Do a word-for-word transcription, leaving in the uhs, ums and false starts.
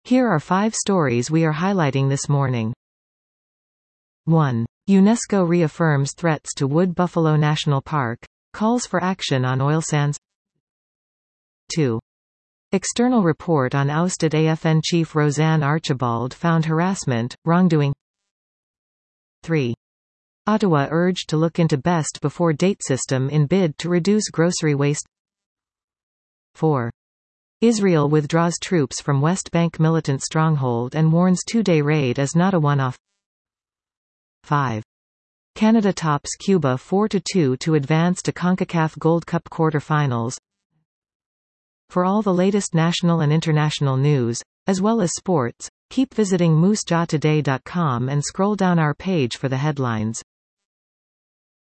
Here are five stories we are highlighting this morning. one. UNESCO reaffirms threats to Wood Buffalo National Park, calls for action on oil sands. two. External report on ousted A F N chief Roseanne Archibald found harassment, wrongdoing. three. Ottawa urged to look into best before date system in bid to reduce grocery waste. four. Israel withdraws troops from West Bank militant stronghold and warns two-day raid is not a one-off. five. Canada tops Cuba four to two to advance to CONCACAF Gold Cup quarter-finals. For all the latest national and international news, as well as sports, keep visiting moose jaw today dot com and scroll down our page for the headlines.